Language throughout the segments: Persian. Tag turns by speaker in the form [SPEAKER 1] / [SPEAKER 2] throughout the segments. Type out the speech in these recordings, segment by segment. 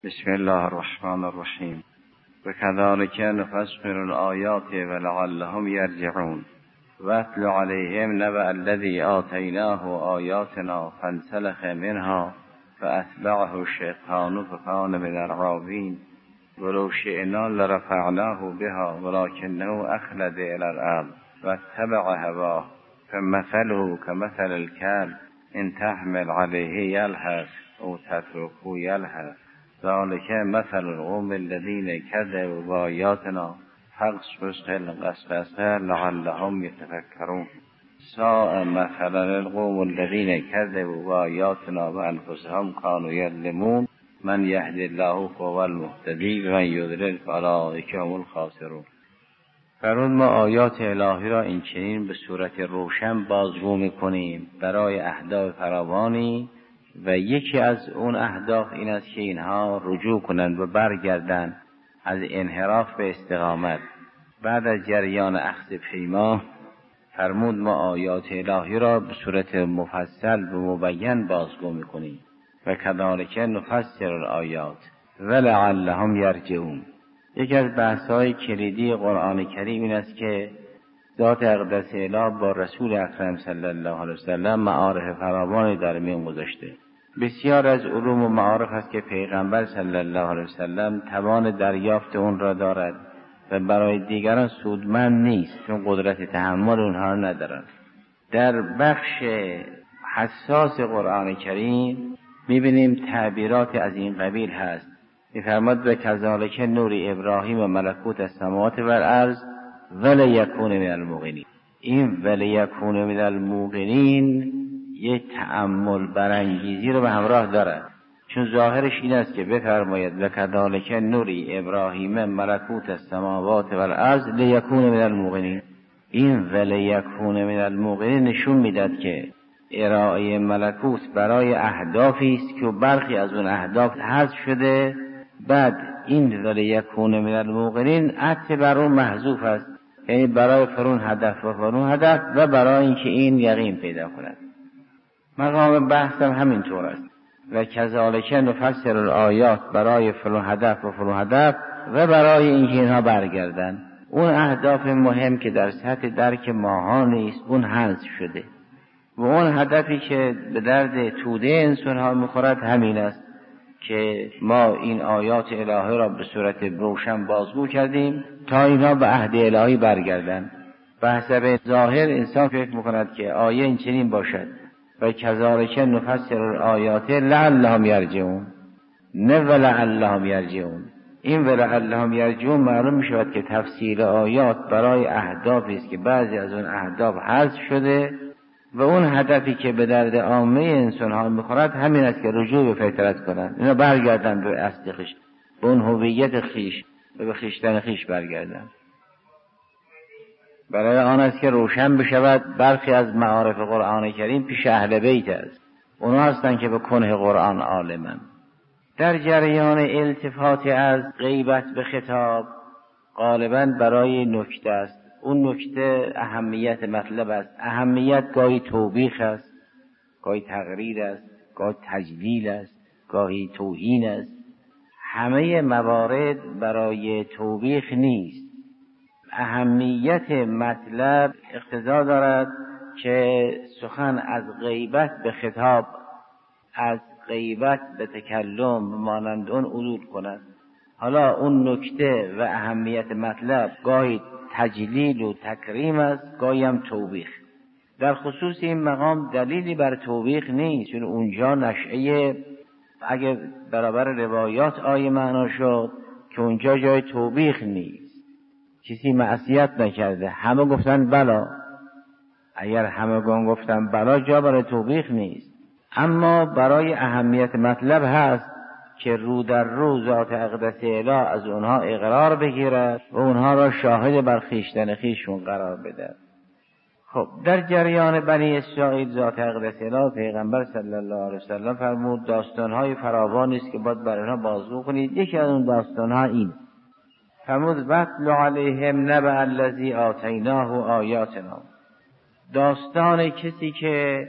[SPEAKER 1] بسم الله الرحمن الرحیم. وكذلك نفصل الآیات ولعلهم یرجعون. واتل علیهم نبأ الذی آتیناه آیاتنا فانسلخ منها فأتبعه الشیطان فکان من الغاوین ولو شئنا لرفعناه بها ولكنه اخلد الى الارض واتبع هواه فمثله كمثل الكلب ان تحمل عليه يلهث او تتركه يلهث ذلك مثل القوم الذين كذبوا بآياتنا فاقصص القصص لعلهم يتفكرون. ساء مثلا القوم الذين كذبوا بآياتنا وأنفسهم كانوا يظلمون. من یهد الله فهو المهتدی و من یضلل فاولئک هم الخاسرون. فرمود ما آیات الهی را این چنین به صورت روشن بازگو می‌کنیم برای اهداف فراوانی و یکی از اون اهداف این است که اینها رجوع کنند و برگردند از انحراف به استقامت. بعد از جریان اخذ پیمان فرمود ما آیات الهی را به صورت مفصل و مبین بازگو می‌کنیم. و کذالک نفصل الآیات ولعلهم یرجعون. یکی از بحث‌های کلیدی قرآن کریم این است که ذات اقدس الهی با رسول اکرم صلی الله علیه وسلم معارف فراوانی در میان گذاشته. بسیار از علوم و معارف است که پیغمبر صلی الله علیه وسلم توان دریافت اون را دارد و برای دیگران سودمند نیست، چون قدرت تحمل اونها را ندارند. در بخش حساس قرآن کریم می‌بینیم تعبیرات از این قبیل هست. می‌فرماد و کذالک نوری ابراهیم و ملکوت السماوات و الارض ولیکون من الموقنین. این ولیکون من الموقنین یک تأمل برانگیزی رو به همراه دارد، چون ظاهرش این است که بفرماید و کذالک نوری ابراهیم ملکوت السماوات و الارض لیکون من الموقنین. این ولیکون من الموقنین نشون میداد که ارائه ملکوت برای اهدافی است که برخی از اون اهداف حذف شده. بعد این ولیکون من الموقنین عطف بر اون محذوف است، یعنی برای فرون هدف و فرون هدف و برای اینکه این یقین پیدا کند. مقام بحثم همین طور است. و کذالک نفصل الآیات برای فرون هدف و فرون هدف و برای اینکه اینها برگردن. اون اهداف مهم که در سطح درک ماها نیست اون حذف شده و اون هدفی که به درد توده انسان ها میخورد همین است که ما این آیات الهی را به صورت روشن بازگو کردیم تا اینا به عهد الهی برگردن. به حسب ظاهر انسان فکر میکند که آیه این چنین باشد و کذالک نفصل الآیات لعلهم یرجعون، نه ولعلهم یرجعون. این ولعلهم یرجعون معلوم میشود که تفسیر آیات برای اهدافی است که بعضی از اون اهداف حذف شده و اون هدفی که به درد عامه انسان ها میخورد همین است که رجوع به فطرت کنند، اینا برگردن به اصل خویش، به اون هویت خویش و به خویشتن خویش برگردن. برای آن است که روشن بشود برخی از معارف قرآن کریم پیش اهل بیت است، اونا هستند که به کنه قرآن عالمن. در جریان التفات از غیبت به خطاب غالبا برای نکته است. اون نکته اهمیت مطلب است. اهمیت گاهی توبیخ است، گاهی تقریر است، گاهی تجلیل است، گاهی توهین است. همه موارد برای توبیخ نیست. اهمیت مطلب اقتضا دارد که سخن از غیبت به خطاب، از غیبت به تکلم مانند اون عدول کند. حالا اون نکته و اهمیت مطلب گاهی تجلیل و تکریم است، گاهی هم توبیخ. در خصوص این مقام دلیلی بر توبیخ نیست، چون اونجا نشأه اگه برابر روایات آیه معنا شد که اونجا جای توبیخ نیست، کسی معصیت نکرده، همه گفتن بلا. اگر همه گفتن بلا جا برای توبیخ نیست، اما برای اهمیت مطلب هست که رو در رو ذات اقدس الهی از اونها اقرار بگیرد و اونها را شاهد بر خویشتن خویشون قرار بده. خب در جریان بنی اسرائیل ذات اقدس الهی پیغمبر صلی الله علیه وسلم فرمود داستان‌های فراوانی است که باید برای اونها بازگو کنید. یکی از اون داستان‌ها این فرمود واتل علیهم نبأ الذی آتیناه آیاتنا. داستان کسی که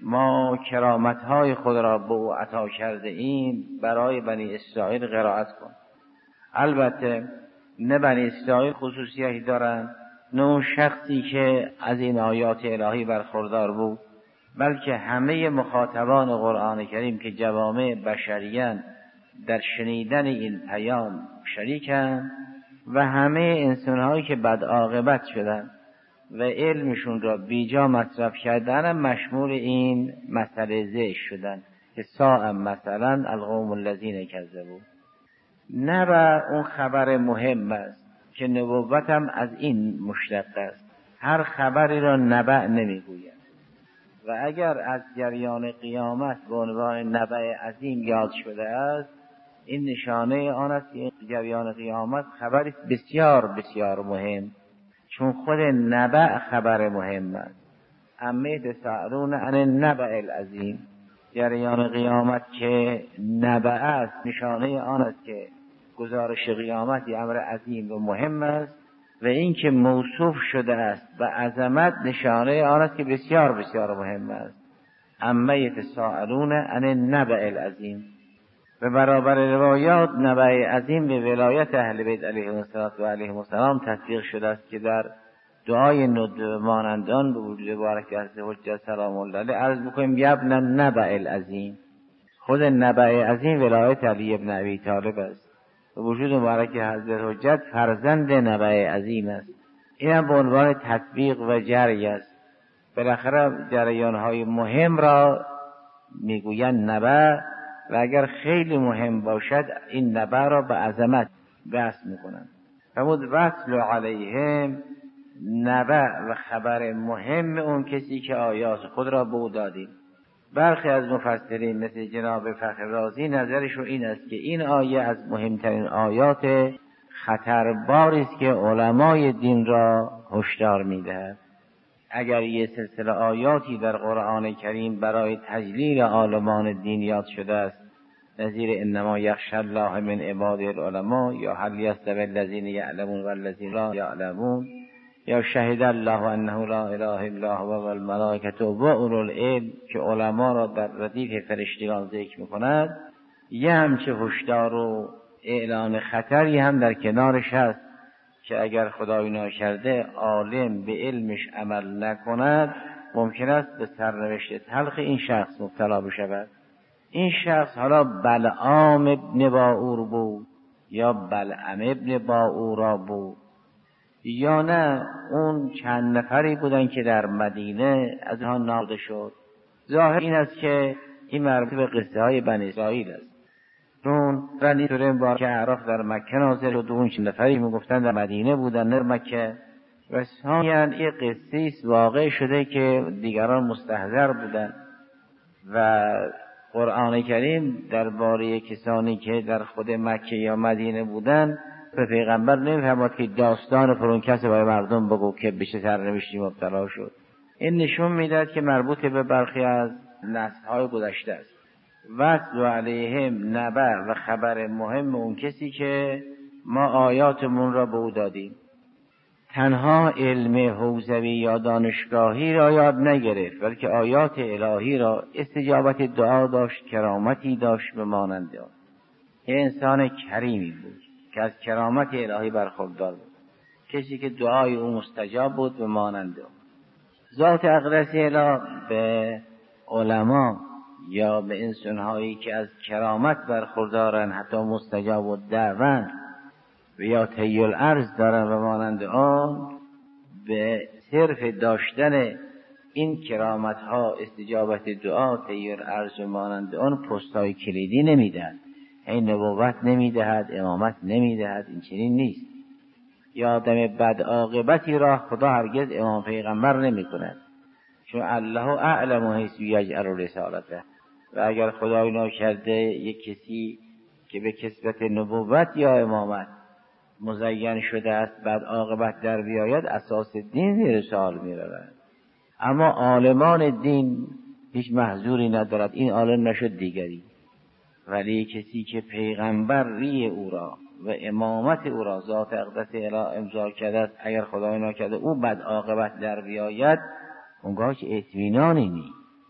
[SPEAKER 2] ما کرامت‌های خود را به او عطا کرده ایم برای بنی اسرائیل قرائت کن. البته نه بنی اسرائیل خصوصیتی دارند، نه اون شخصی که از این آیات الهی برخوردار بود، بلکه همه مخاطبان قرآن کریم که جوامع بشریان در شنیدن این پیام شریکند و همه انسان‌هایی که بد عاقبت شدند و علمشون را بیجا مصرف کردن مشمول این مسئله زشت شدن که ساء مثلا القوم الذین کذبوا. نبأ اون خبر مهم است که نبوت هم از این مشتق است. هر خبری را نبأ نمیگوید و اگر از جریان قیامت به عنوان نبأ عظیم یاد شده است، این نشانه آن است که جریان قیامت خبری بسیار بسیار مهم، چون خود نبأ خبر مهم است. اما یتساءلون عن النبأ العظیم، جریان قیامت که نبأ است نشانه آن است که گزارش قیامت امر عظیم و مهم است و این که موصوف شده است به عظمت نشانه آن است که بسیار بسیار مهم است. اما یتساءلون عن النبأ العظیم. و برابر روایات نبأ عظیم به ولایت اهل بیت علیهم السلام تطبیق شده است که در دعای ندب مانندان به وجود مبارک حضرت حجت سلام الله علیه عرض می‌کنیم یبن النبأ العظیم. خود نبأ عظیم ولایت علی ابن ابی طالب است و وجود مبارک حضرت حجت فرزند نبأ عظیم است. این هم به عنوان تطبیق و جری است. بالاخره جریان‌های مهم را میگویند نبأ و اگر خیلی مهم باشد این نبأ را به عظمت بحث میکنند. فرمود واتل علیهم نبأ و خبر مهم اون کسی که آیات خود را به او دادیم. برخی از مفسرین مثل جناب فخر رازی نظرشون این است که این آیه از مهمترین آیات خطرباری است که علمای دین را هشدار میدهد. اگر یه سلسله آیاتی در قرآن کریم برای تجلیل عالمان دین یاد شده است، نظیر انما یخشی الله من عباده العلماء یا هل یستوی الذین یعلمون والذین لا یعلمون یا شهد الله انه لا اله الا هو والملائکه و اولو العلم که علما را در ردیف فرشتگان ذکر می‌کند، یه همچه هشدار و اعلان خطری هم در کنارش هست که اگر خدای ناکرده عالم به علمش عمل نکند ممکن است به سرنوشت تلخ این شخص مبتلا بشود. این شخص حالا بلعام ابن باعور بود یا بلعم ابن باعورا بود یا نه اون چند نفری بودن که در مدینه از آن ناقل شد. ظاهر این است که این مربوط به قصه های بنی اسرائیل است. چون رنی سوره مبارکه اعراف در مکه نازل شد و اون چند نفری میگفتن در مدینه بودن در مکه و ثانیاً این قصه واقع شده که دیگران مستحضر بودن و قرآن کریم درباره کسانی که در خود مکه یا مدینه بودن به پیغمبر نمی‌فرماد که داستان فلان کس برای مردم بگو که بشه سرنوشتی مبتلا شد. این نشون میداد که مربوط به برخی از نسل‌های گذشته است. واتل علیهم نبأ و خبر مهم اون کسی که ما آیاتمون را به او دادیم. تنها علم حوزوی یا دانشگاهی را یاد نگرفت، بلکه آیات الهی را استجابت دعا داشت، کرامتی داشت به مانند آن. یه انسان کریمی بود که از کرامت الهی برخوردار بود، کسی که دعای او مستجاب بود به مانند آن. ذات اقدس الهی به علما یا به انسان‌هایی که از کرامت برخوردارن حتی مستجاب و دعوان و یا طی الارض دارن و مانند آن، به صرف داشتن این کرامت ها استجابت دعا طی الارض و مانند آن پستای کلیدی نمیدهد. این نبوت نمیدهد، امامت نمیدهد، این چنین نیست. یا آدم بد عاقبتی را خدا هرگز امام پیغمبر نمی کند، چون الله اعلم حیث یجعل رسالته. و اگر خدای ناکرده یک کسی که به کسبت نبوت یا امامت مزین شده است بعد عاقبت در بیاید، اساس دین زیر سوال می رود. اما عالمان دین هیچ محذوری ندارد، این عالم نشد دیگری. ولی کسی که پیغمبری او را و امامت او را ذات اقدس الهی امضا کرده است، اگر خدای ناکرده او بعد عاقبت در بیاید، اونگاه که اطمینانی نیست.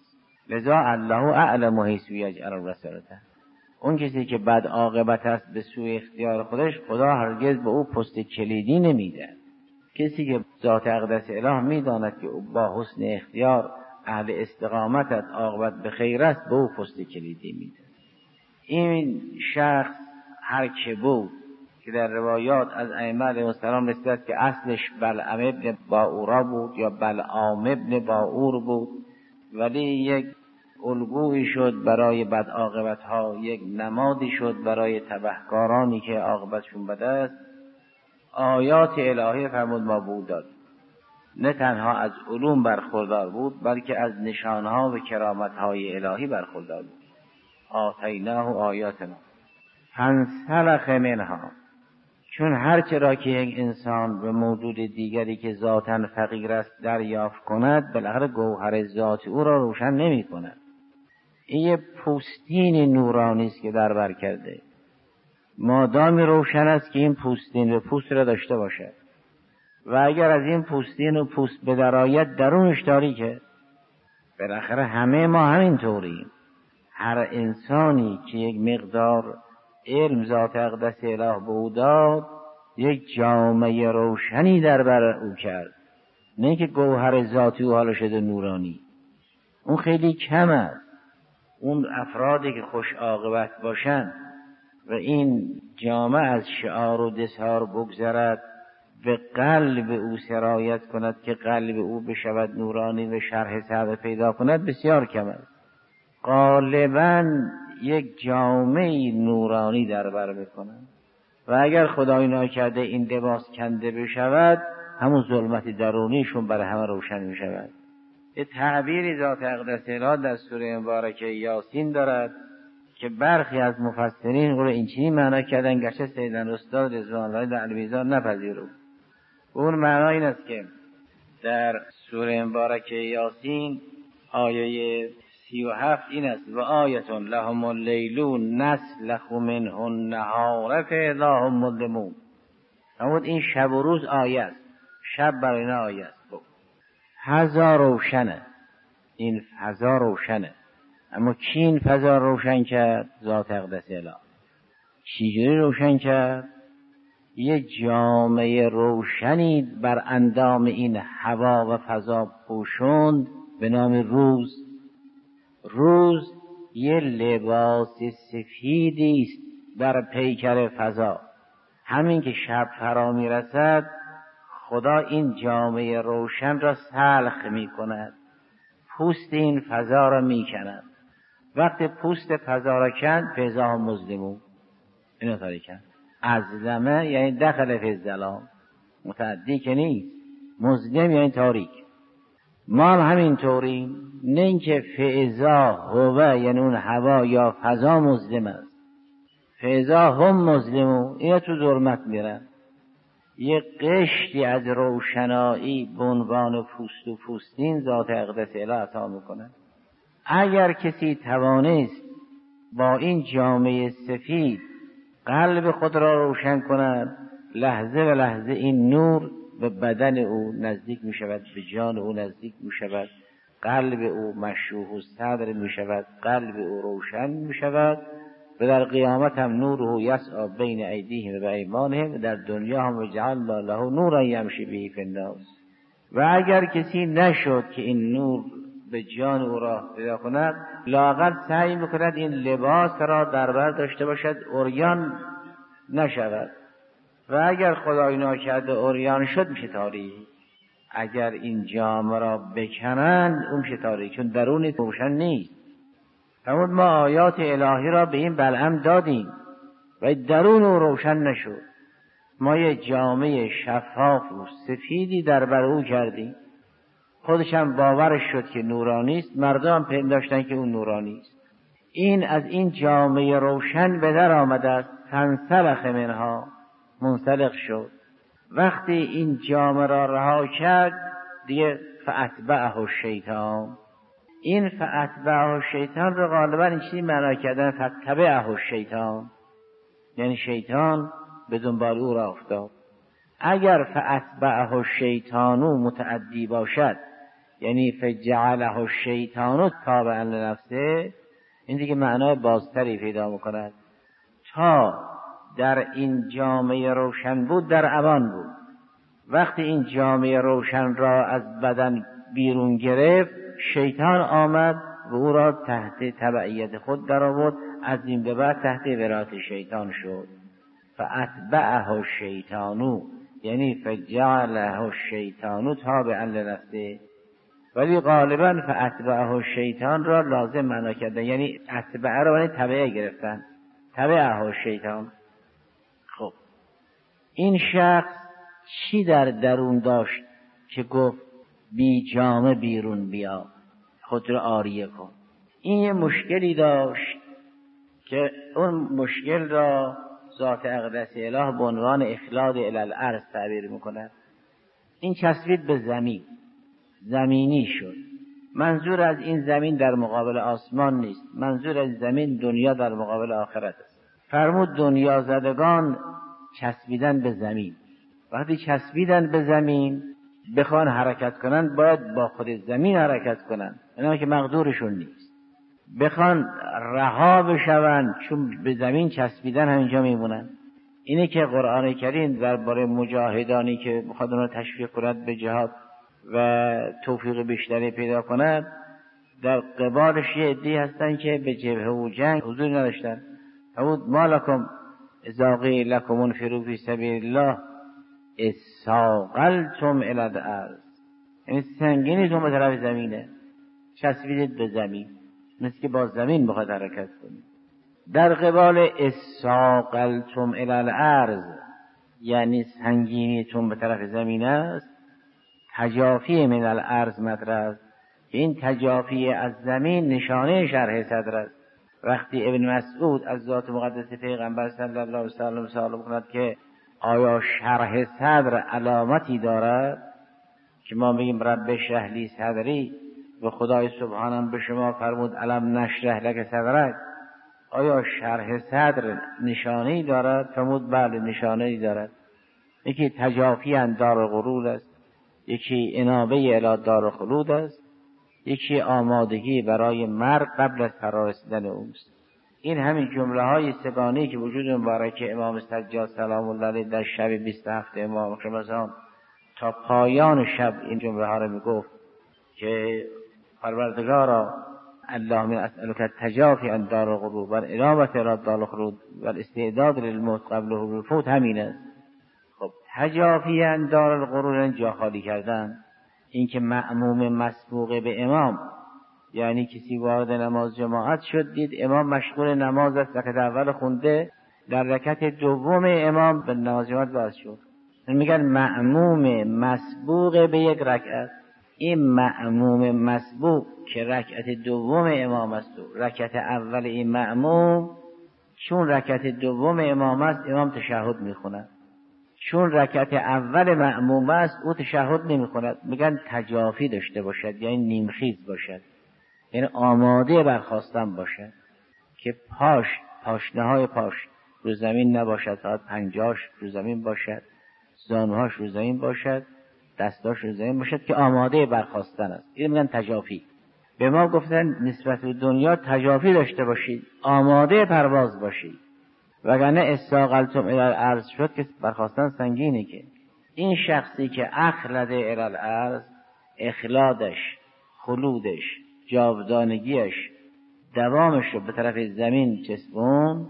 [SPEAKER 2] لذا الله اعلم حیث یجعل رسالته. اون کسی که بد عاقبت است به سوی اختیار خودش، خدا هرگز به او پست کلیدی نمیده. کسی که ذات اقدس اله میداند که با حسن اختیار اهل استقامت است، عاقبت به خیر است، به او پست کلیدی میده. این شخص هر که بود که در روایات از ائمه علیهم السلام رسید که اصلش بلعم ابن باعورا بود یا بلعام ابن باعور بود، ولی یک الگویی شد برای بد عاقبت‌ها، یک نمادی شد برای تبهکارانی که عاقبتشون بد است. آیات الهی فرمود ما بود داد، نه تنها از علوم برخوردار بود بلکه از نشانها و کرامت‌های الهی برخوردار بود. آتیناه آیاتنا فانسلخ منها. چون هر چرا که یک انسان به موجود دیگری که ذاتاً فقیر است دریافت کند، بالاخره گوهر ذات او را روشن نمی کند. این یه پوستین نورانی است که در بر کرده. مادامی روشن است که این پوستین و پوست را داشته باشد، و اگر از این پوستین و پوست به درآید درونش تاریکه. بالاخره همه ما همین طوریم. هر انسانی که یک مقدار علم ذات اقدس اله به او داد، یک جامعه روشنی در بر او کرد، نه که گوهر ذاتی او حالا شده نورانی. اون خیلی کم است. اون افرادی که خوش عاقبت باشند و این جامعه از شعار و دسار بگذرد، به قلب او سرایت کند که قلب او بشود نورانی و شرح صدر پیدا کند، بسیار کم است. غالباً یک جامعه نورانی در بر میکنند و اگر خدای ناکرده این لباس کنده بشود، همون ظلمت درونیشون برای همه روشن میشود. یه تعبیری ذات اقدس اله در سوره مبارکه یاسین دارد که برخی از مفسرین او رو اینچنین معنا کردن، گرچه سیدنا استاد رضوان الله در المیزان نپذیرفت. اون معنا این است که در سوره مبارکه یاسین آیه 37 این است: و آیة لهم اللیل نسلخ منه النهار فاذا هم مظلمون. همون این شب و روز آیه است، شب برای اینا آیه است. فضا روشنه، این فضا روشنه، اما کی این فضا روشن کرد؟ ذات اقدس اله. چجوری روشن کرد؟ یه جامعه روشنی بر اندام این هوا و فضا پوشوند به نام روز. روز یه لباس سفیدی است بر پیکر فضا. همین که شب فرا می رسد، خدا این جامعه روشن را سلخ می کند، پوست این فضا را می کند. وقتی پوست فضا را کند، فضا هم مظلمون. اینو تاریکن. ازلمه یعنی دخل فی الظلام، متعدی که نیست. مظلم یعنی تاریک. ما هم همین طوریم، نه اینکه فضا هوا یعنی اون هوا یا فضا مظلم است. فضا هم مظلمون، اینا تو ظلمت میرن. یه قشتی از روشنایی به عنوان پوست و پوستین ذات اقدس اله عطا میکنه. اگر کسی توانست با این جامعه سفید قلب خود را روشن کند، لحظه و لحظه این نور به بدن او نزدیک می شود، به جان او نزدیک می شود، قلب او مشروح و صدر می شود، قلب او روشن می شود و در قیامت هم نوره یسعی بین ایدیهم و ایمانهم و در دنیا هم وجعلنا له نورا یمشی به فی الناس. و اگر کسی نشد که این نور به جان او را پیدا کند، لااقل سعی میکند این لباس را در بر داشته باشد، عریان نشود. و اگر خدای ناکرده عریان شد، میشه تاریک. اگر این جامه را بکنند، اون میشه تاریک، چون درونی روشن نیست. فرمود ما آیات الهی را به این بلعم دادیم و درون او روشن نشد. ما یه جامعه شفاف و سفیدی در بر او کردیم، خودش هم باورش شد که نورانی است، مردم هم پنداشتن که اون نورانی است. این از این جامعه روشن به در آمده است. فانسلخ منها، منسلخ شد. وقتی این جامعه را رها کرد، دیگه فاتبعه الشیطان. این فاتبعه الشیطان رو غالبا این چیزی معنا کردن فتبعه الشیطان، یعنی شیطان به دنبال او را افتاد. اگر فاتبعه الشیطان متعدی باشد، یعنی فجعله الشیطان تابعا لنفسه، این دیگه معنای بازتری پیدا میکند. تا در این جامعه روشن بود در امان بود، وقتی این جامعه روشن را از بدن بیرون گرفت، شیطان آمد و او را تحت تبعیت خود در آورد، از این به بعد تحت ولایت شیطان شد. فاتبعه الشیطان، یعنی فجعله الشیطان تابعا لنفسه. ولی غالبا فاتبعه الشیطان را لازم معنا کردن، یعنی اتبعه را یعنی تبعه گرفتن، تبعه الشیطان. خب این شخص چی در درون داشت که گفت بی جامه بیرون بیا، خود را عاریه کن؟ این یه مشکلی داشت که اون مشکل را ذات اقدس اله به عنوان اخلاد الی الارض تعبیر میکند. این چسبید به زمین، زمینی شد. منظور از این زمین در مقابل آسمان نیست، منظور از زمین دنیا در مقابل آخرت است. فرمود دنیا زدگان چسبیدن به زمین. وقتی چسبیدن به زمین بخوان حرکت کنن، باید با خود زمین حرکت کنن، اینا که مقدورشون نیست. بخوان رها بشون چون به زمین چسبیدن همینجا میمونن. اینه که قرآن کریم درباره مجاهدانی که میخواد اونها تشویق کند به جهاد و توفیق بیشتری پیدا کند، در قبالش یه عده‌ای هستن که به جبهه و جنگ حضور نداشتن. فرمود ما لکم اذا قیل لکم انفروا فی سبیل الله اثاقلتم الی الارض، یعنی سنگینیتون به طرف زمینه، چسبیدید به زمین، مثل که با زمین بخواد حرکت کنید. در قبال اثاقلتم الی الارض یعنی سنگینیتون به طرف زمین است، تجافی من الارض مطرح است. این تجافی از زمین نشانه شرح صدر است. وقتی ابن مسعود از ذات مقدس پیغمبر صلی الله علیه وسلم سوال می‌کند که آیا شرح صدر علامتی دارد که ما بگیم رب اشرح لی صدری و خدای سبحانم به شما فرمود الم نشرح لک صدرک، آیا شرح صدر نشانه‌ای دارد؟ فرمود بله نشانه‌ای دارد. یکی تجافی عن دار الغرور است، یکی انابه الی دار الخلود است، یکی آمادگی برای مرگ قبل از فرارسیدن اوست. این همین جمله های سگانه‌ای که وجود مبارک امام سجاد سلام الله علیه در شب 27 امام رمضان تا پایان شب این جمله ها را میگفت که پروردگارا اللهم اسألک التجافی عن دار الغرور و الانابه الی دار الخلود و الاستعداد للموت قبل حضور الفوت. همین است. خب تجافی عن دار الغرور جا خالی کردن، این که مأموم مسبوق به امام، یعنی کسی وارد نماز جماعت شد دید امام مشغول نماز است، رکعت اول خونده، در رکعت دوم امام به نماز جماعت باز شد، میگن مأموم مسبوق به یک رکعت. این مأموم مسبوق که رکعت دوم امام است و رکعت اول این مأموم، چون رکعت دوم امام است امام تشهد میخوند، چون رکعت اول مأموم است او تشهد نمیخوند. میگن تجافی داشته باشد یعنی نیمخیز باشد، یعنی آماده برخاستن باشد که پاشنه‌های پاش رو زمین نباشد، فقط پنجاش رو زمین باشد، زانوهاش رو زمین باشد، دستاش رو زمین باشد که آماده برخاستن است. این میگن تجافی. به ما گفتن نسبت به دنیا تجافی داشته باشید، آماده پرواز باشید، وگرنه استاقلتم الی الارض شد که برخاستن سنگینه. که این شخصی که اخلد الی الارض، اخلادش، خلودش، جاودانگیش، دوامش رو به طرف زمین چسبون،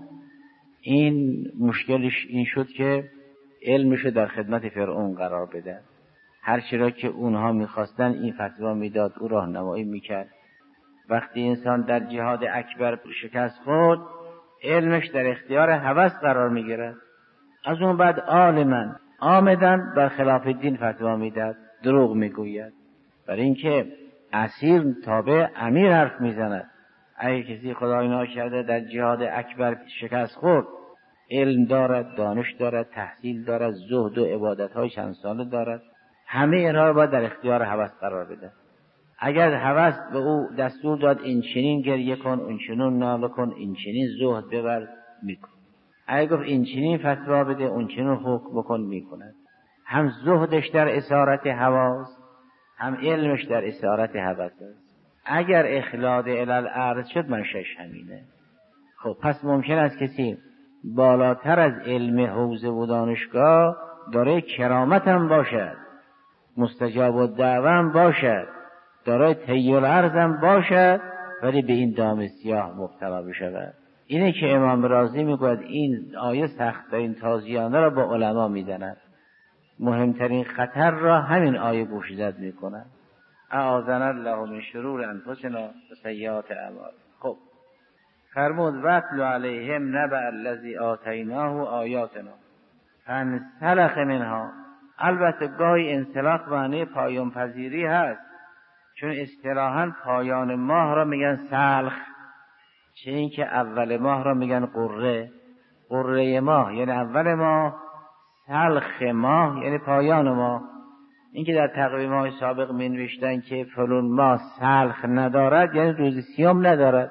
[SPEAKER 2] این مشکلش این شد که علمش رو در خدمت فرعون قرار بده. هرچی را که اونها میخواستن این فتوا میداد، او راهنمایی میکرد. وقتی انسان در جهاد اکبر شکست خورد، علمش در اختیار هوس قرار میگیرد. از اون بعد عالمن آمدن بر خلاف دین فتوا میداد، دروغ میگوید، برای اینکه اسیر تابع امیر حرف میزند. اگه کسی خدای ناکرده در جهاد اکبر شکست خورد، علم دارد، دانش دارد، تحصیل دارد، زهد و عبادت‌های چند ساله دارد، همه اینها رو باید در اختیار هوس قرار بده. اگر هوس به او دستور داد این چنین گریه کن، اون چنین ناله کن، این چنین زهد ببر، میکن. اگر گفت این چنین فتوا بده، اون چنین حکم بکن، میکند. هم زهدش در اسارت هواست، هم علمش در اسارت هوس است. اگر اخلاد الالعرض شد منشأش همینه. خب پس ممکن است کسی بالاتر از علم حوزه و دانشگاه دارای کرامت هم باشد، مستجاب الدعوه هم باشد، دارای طی العرض هم باشد، ولی به این دام سیاه مبتلا بشود. اینه که امام رازی میگوید این آیه سخت‌ترین تازیانه را با علما میدند. مهمترین خطر را همین آیه پوشیدت میکند. اعاذنا الله من شرور انفسنا و سیئات اعمالنا. خب فرمود واتل علیهم نبأ الذی آتیناه آیاتنا فانسلخ منها. البته گاهی انسلاخ معنی پایان پذیری هست، چون اصطلاحاً پایان ماه را میگن سلخ، چه این که اول ماه را میگن قره. قره ماه یعنی اول ماه، سلخ ماه یعنی پایان ماه. این که در تقویم های سابق می نوشتن که فلان ماه سلخ ندارد یعنی روز سیام ندارد،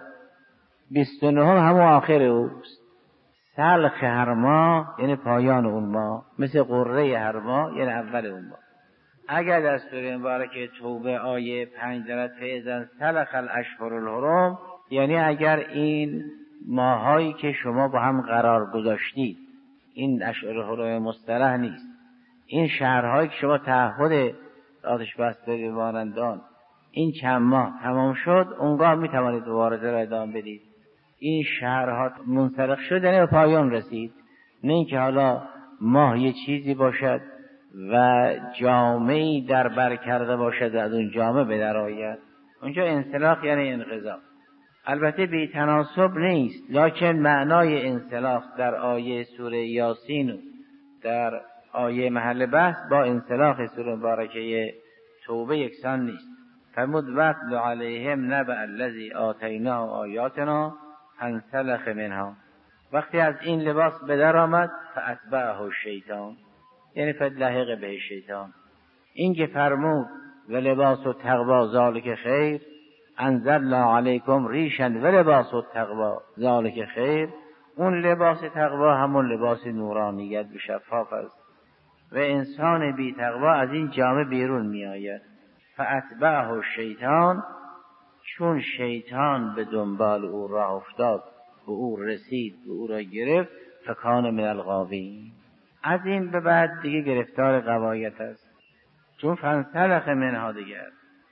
[SPEAKER 2] 29 همون آخر اوست. سلخ هر ماه یعنی پایان اون ماه، مثل قره هر ماه یعنی اول اون ماه. اگر در سوره مبارکه توبه آیه 5 دارد فاذا سلخ الاشهر الحرم، یعنی اگر این ماهایی که شما با هم قرار گذاشتید، این اشهر الحرم مصطلح نیست، این شهرهایی که شما تعهد آتش بس دارید مانندان، این چند ماه تمام شد، اونگاه می توانید مبارزه را ادامه بدید. این شهرها منسلخ شد یعنی به پایان رسید، نه اینکه حالا ماه یه چیزی باشد و جامعی در بر کرده باشد و از اون جامعه به در آید. اونجا انسلاخ یعنی انقضا. البته بی تناسب نیست، لکن معنای انسلاخ در آیه سوره یاسین و در آیه محل بحث با انسلاخ سوره مبارکه توبه یکسان نیست. فرمود واتل علیهم نبأ الذی آتیناه آیاتنا فانسلخ منها. وقتی از این لباس به در آمد فاتبعه الشیطان، یعنی فلحق به شیطان. این که فرمود و لباس التقوی ذالک خیر، انزلنا علیکم ریشا و لباس التقوی ذالک خیر، اون لباس تقوی همون لباس نورانیت و شفاف است و انسان بی تقوی از این جامعه بیرون می آید. فاتبعه الشیطان، چون شیطان به دنبال او راه افتاد، به او رسید، به او را گرفت، فکان من الغاوین. از این به بعد دیگه گرفتار غوایت است، چون فانسلخ منها دیگر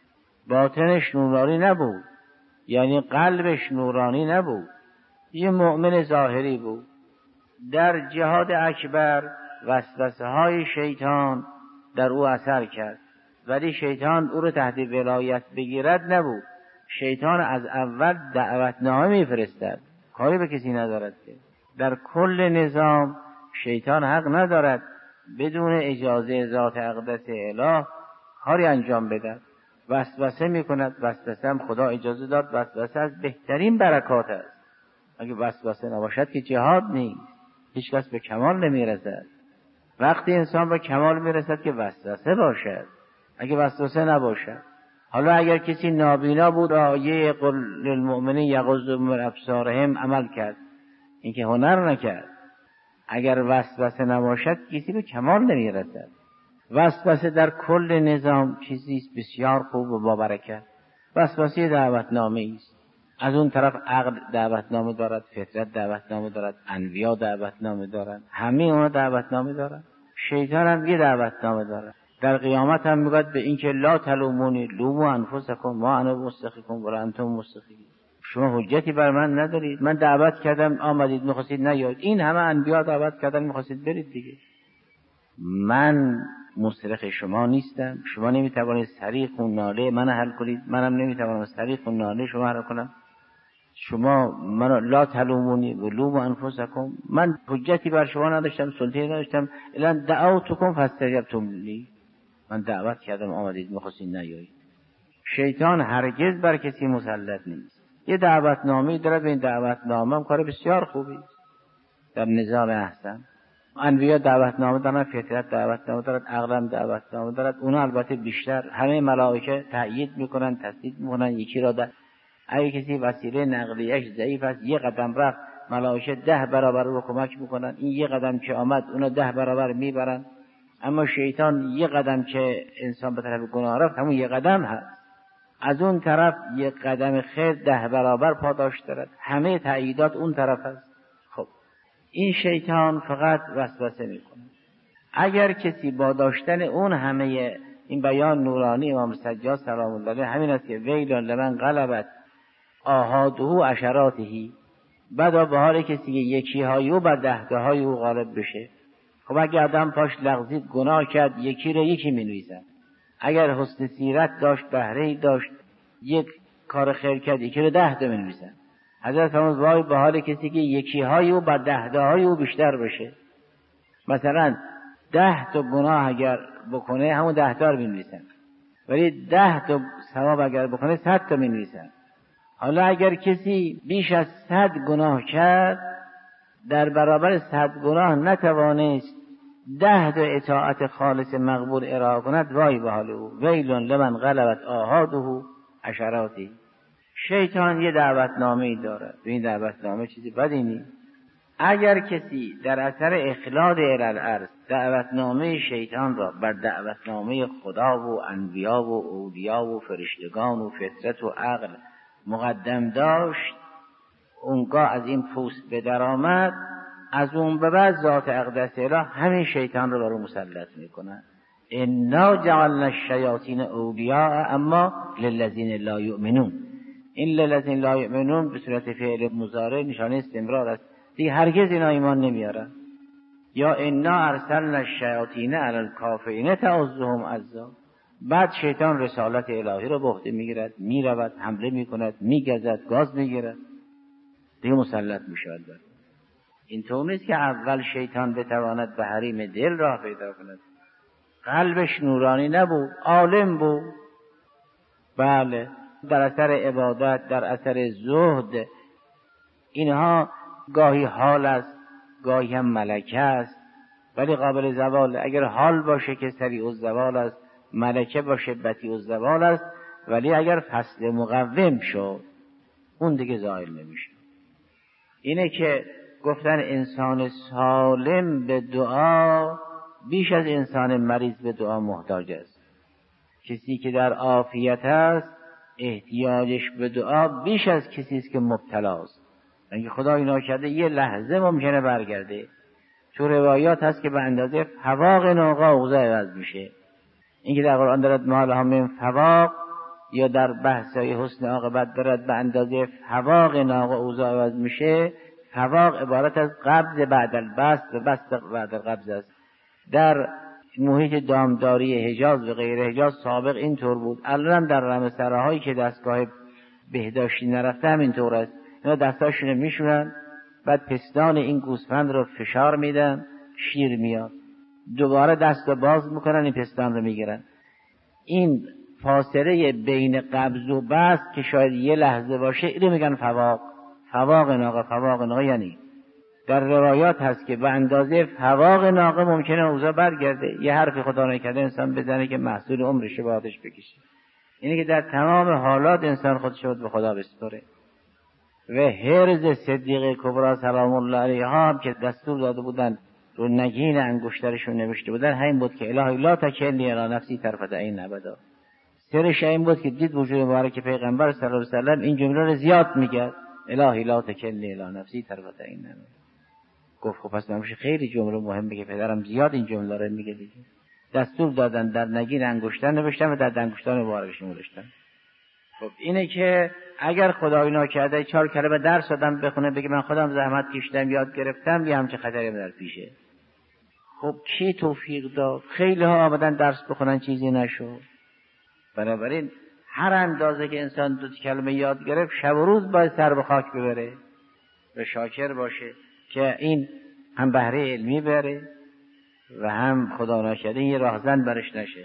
[SPEAKER 2] باطنش نورانی نبود، یعنی قلبش نورانی نبود، یه مؤمن ظاهری بود. در جهاد اکبر وسوسه های شیطان در او اثر کرد، ولی شیطان او رو تحت ولایت بگیرد نبود. شیطان از اول دعوتنامه میفرستد، کاری به کسی ندارد که در کل نظام شیطان حق ندارد بدون اجازه ذات اقدس اله کاری انجام بدهد. وسوسه میکند، وسوسه هم خدا اجازه داد، وسوسه از بهترین برکات است. اگه وسوسه نباشد که جهاد نیست، هیچ کس به کمال نمیرسد. وقتی انسان به کمال میرسد که وسوسه باشد، اگه وسوسه نباشد. حالا اگر کسی نابینا بود آیه قل للمؤمنین یغضوا من ابصارهم عمل کرد، این که هنر نکرد. اگر وسوسه نباشد کسی به کمال نمیرسد. وسوسه در کل نظام چیزی بسیار خوب و با برکت. وسوسه دعوتنامه است. از اون طرف عقل دعوتنامه دارد، فطرت دعوتنامه دارد، انبیا دعوتنامه دارند، همه اونا دعوتنامه دارند. شیطان هم یه دعوتنامه دارد. در قیامت هم میگوید به این که لا تلومونی لوموا انفسکم ما انا مستخیکم ولا انتم مستخیون. شما حجتی بر من ندارید، من دعوت کردم آمدید میخواستید نیایید، این همه انبیا دعوت کردن میخواستید برید دیگه. من مصرخ شما نیستم، شما نمیتوانید صریخ و ناله من حل کنید، منم نمیتوانم صریخ و ناله شما حل کنم. شما من لا تلومونی ولوموا انفسکم، من حجتی بر شما نداشتم، سلطه نداشتم. الان دعوتکم فاستجبتم لی، من دعوت کردم آمدید میخواستید نیایید. شیطان هرگز بر کسی مسلط نیست. یه دعوتنامه داره، به این دعوتنامه هم کار بسیار خوبی در نظام احسن. انبیا دعوتنامه دارن، فطرت دعوتنامه دارد، عقل دعوتنامه دارد. اونا البته بیشتر همه ملائکه تأیید میکنن، تصدیق میکنن. یکی را در اگه کسی وسیله نقلیه‌اش ضعیف است، یه قدم رفت ملائکه 10 برابر رو کمک میکنن. این یه قدم که آمد اونا 10 برابر میبرن. اما شیطان یه قدم که انسان به طرف گناه رفت همون یه قدم هست، از اون طرف یه قدم خیر 10 برابر پاداش دارد، همه تأییدات اون طرف هست. خب این شیطان فقط وسوسه میکنه. اگر کسی با داشتن اون همه این بیان نورانی امام سجاد سلام الله علیه همین است که ویل لمن غلبت آحاده عشراته، بعد به حال کسی که یکی های او بر 10 های او غالب بشه. خب اگر آدم پاش لغزید گناه کرد یکی رو یکی می‌نویسن، اگر حسن سیرت داشت بهره‌ای داشت یک کار خیر کرد یکی رو 10 می‌نویسن. حضرت فرمود وای به حال کسی که یکی های او بر 10 های او بیشتر بشه. مثلا 10 تا گناه اگر بکنه همون 10 تا رو می‌نویسن، ولی 10 تا ثواب اگر بکنه 100 تا می‌نویسن. حالا اگر کسی بیش از 100 گناه کرد در برابر 100 گناه نتوانست 10 تا اطاعت خالص مقبول ارائه کند، وای به حال او، ویل لمن غلبت آحاده عشراته. شیطان یه دعوتنامه‌ای داره، این دعوتنامه چیزی بدی نیست. اگر کسی در اثر اخلاد الارض دعوتنامه شیطان را بر دعوتنامه خدا و انبیا و اولیا و فرشتگان و فطرت و عقل مقدم داشت، اونگاه از این پوست به در آمد، از اون به بعد ذات اقدس اله همین شیطان رو بر او مسلط میکنه. انا جعلنا الشیاطین اولیاء اما للذین لا یؤمنون. این للذین لا یؤمنون به صورت فعل مضارع نشانه استمرار است، دیگه هرگز اینا ایمان نمیارن. یا انا ارسلنا الشیاطین علی الکافرین تعظهم عزا. بعد شیطان رسالت الهی رو به عهده میگیرد، میرود حمله میکند، میگزد، گاز میگیرد، دیگه مسلط میشود. اینطور نیست که اول شیطان بتواند به حریم دل راه پیدا کند. قلبش نورانی نبود، عالم بود، بله، در اثر عبادت، در اثر زهد، اینها گاهی حال است گاهی هم ملکه است، ولی قابل زوال. اگر حال باشه که سریع الزوال است، ملکه باشه بطیء الزوال است، ولی اگر فصل مقوم شد اون دیگه زائل نمیشه. اینه که گفتن انسان سالم به دعا بیش از انسان مریض به دعا محتاج است. کسی که در عافیت است احتیاجش به دعا بیش از کسی است که مبتلاست. اگه خدا اینا کرده یه لحظه ممکنه برگرده. تو روایات هست که به اندازه فواق ناقه اوضاع عوض میشه. این که در قرآن دارد ما لها من فواق، یا در بحثای حسن عاقبت دارد به اندازه فواق ناقه اوضاع عوض میشه. فواق عبارت از قبض بعد البسط و بسط بعد القبض است. در محیط دامداری حجاز و غیر حجاز سابق اینطور بود، الان در رمسرهایی که دستگاه بهداشتی نرفته همینطور است. اینا دستاشونو میشونن، بعد پستان این گوسفند رو فشار میدن، شیر میاد، دوباره دست رو باز میکنن، این پستان رو میگیرن. این فاصله بین قبض و بسط که شاید یه لحظه باشه اینو میگن فواق. فواق ناقه یعنی در روایات هست که به اندازه فواق ناقه ممکنه اوضاع برگرده. یه حرفی خدا نکرده انسان بزنه که محصول عمرش به آتش بکشه. اینه که در تمام حالات انسان خودش رو به خدا بسپاره. و حرز صدیقه کبرا سلام الله علیها هم که دستور داده بودن رو نگین انگشترشون نوشته بودن همین بود که الهی لا تکلنی الی نفسی طرفة عین ابدا. سرش این بود که دید وجود مبارک پیغمبر صلی الله علیه و سلم این جمله رو زیاد میگه، الهی لا تکلنی الی نفسی طرفة عین ابدا. گفت خب پس نمیشه خیلی جمله مهمه که پدرم زیاد این جمله رو میگه دیگه. دستور دادن در نگین انگشتر نوشتن و در انگشتان مبارکش نوشتن. خب اینه که اگر خدای ناکرده 4 کلمه درس دادم بخونه بگه من خودم زحمت کشیدم یاد گرفتم، یه همچه خطری در پیشه. خب کی توفیق داد؟ خیلی ها آمدن درس بخونن چیزی نشد. بنابراین هر اندازه که انسان 2 کلمه یاد گرفت شب و روز باید سر به خاک ببره و شاکر باشه که این هم بهره علمی بره و هم خدا ناکرده یه راهزن برش نشه.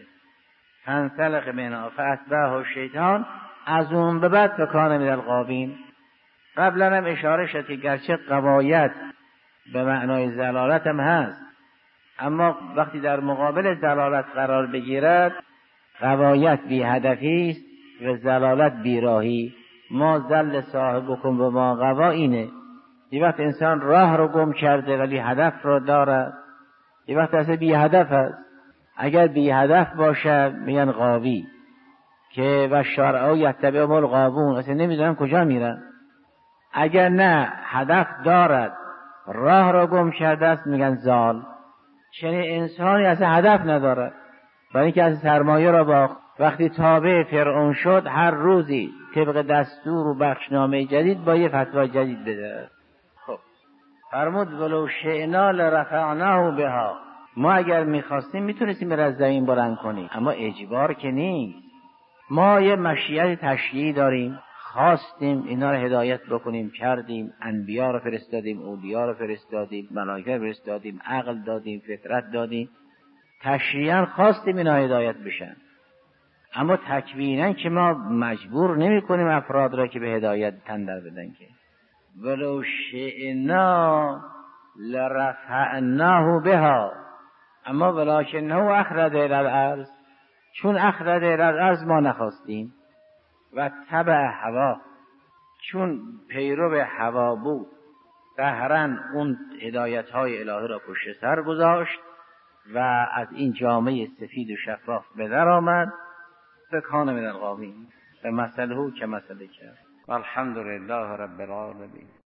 [SPEAKER 2] فانسلخ منها فاتبعه الشیطان، از اون به بعد فکان من الغاوین. قبلا هم اشاره شد که گرچه غوایت به معنای ضلالت هم هست، اما وقتی در مقابل ضلالت قرار بگیرد غوایت بی هدفی است و ضلالت بی راهی. ما ضل صاحبکم و ما غوا اینه. یه وقت انسان راه رو گم کرده ولی هدف رو دارد، یه وقت اصلا بی هدف است. اگر بی هدف باشه میگن غاوی، که و شارعو یتبعهم الغاوون، اصلا نمیدونن کجا میرن. اگر نه هدف دارد، راه را گم کرده است، میگن زال. چنین انسانی اصلا هدف ندارد، برای اینکه از سرمایه را باخت. وقتی تابع فرعون شد، هر روزی طبق دستور و بخشنامه جدید با یه فتوا جدید بده. خب فرمود ولو شئنا لرفعناه بها، ما اگر میخواستیم میتونستیم بر از زمین بلند کنیم، اما اجبار که نیست. ما یه مشیت تشریعی داریم، خواستیم اینا رو هدایت بکنیم، کردیم، انبیا رو فرستادیم، اولیا رو فرستادیم، ملائکه رو فرستادیم، عقل دادیم، فطرت دادیم، تشریعاً خواستیم اینا هدایت بشن. اما تکویناً که ما مجبور نمی کنیم افراد را که به هدایت تن در بدن. که ولو شئنا لرفعناه بها، اما ولکنه اخرج الی الارض، چون اخرج الی الارض ما نخواستیم. و تبع هوا، چون پیرو هوا بود، قهرا اون هدایت های الهی را پشت سر گذاشت و از این جامعه سفید و شفاف به در آمد. فکان من الغاوین، به مثله که مثله کرد.
[SPEAKER 1] والحمد لله رب العالمین.